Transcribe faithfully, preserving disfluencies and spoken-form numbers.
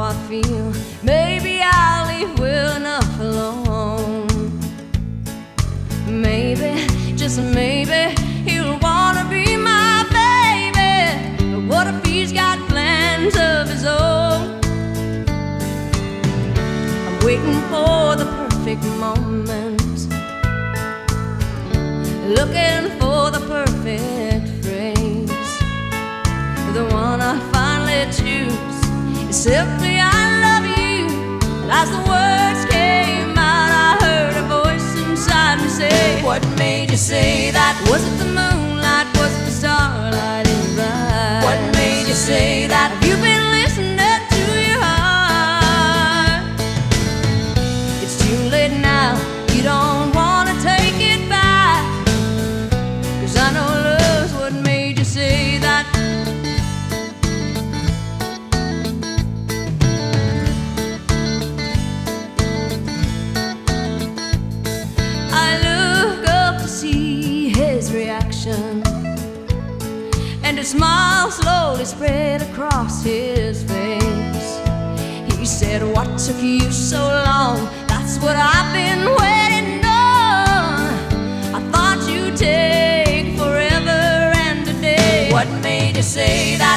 I feel. Maybe I'll leave well enough alone. Maybe, just maybe, he'll wanna be my baby. But what if he's got plans of his own? I'm waiting for the perfect moment, looking for the perfect phrase. The one I finally choose is simply I love you. And as the words came out, I heard a voice inside me say, what made you say that? Was it the moonlight? Was it the starlight in your eyes? What made you say that? Have you been listening to your heart? It's too late now, you don't wanna take it back, 'cause I know love's what made you say that. I look up to see his reaction, and a smile slowly spread across his face. He said, what took you so long? That's what I've been waiting on. I thought you'd take forever and a day. What made you say that?